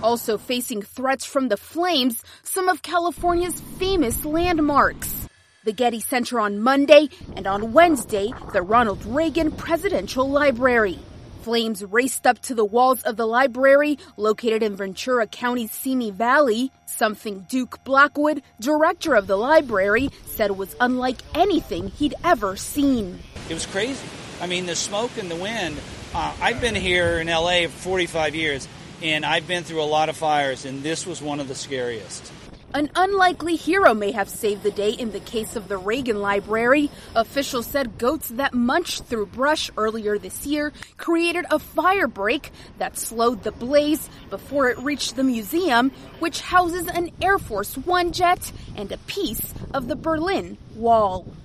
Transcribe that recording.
Also facing threats from the flames, some of California's famous landmarks. The Getty Center on Monday, and on Wednesday, the Ronald Reagan Presidential Library. Flames raced up to the walls of the library, located in Ventura County's Simi Valley, something Duke Blackwood, director of the library, said was unlike anything he'd ever seen. It was crazy. I mean, the smoke and the wind. I've been here in L.A. for 45 years, and I've been through a lot of fires, and this was one of the scariest. An unlikely hero may have saved the day in the case of the Reagan Library. Officials said goats that munched through brush earlier this year created a fire break that slowed the blaze before it reached the museum, which houses an Air Force One jet and a piece of the Berlin Wall.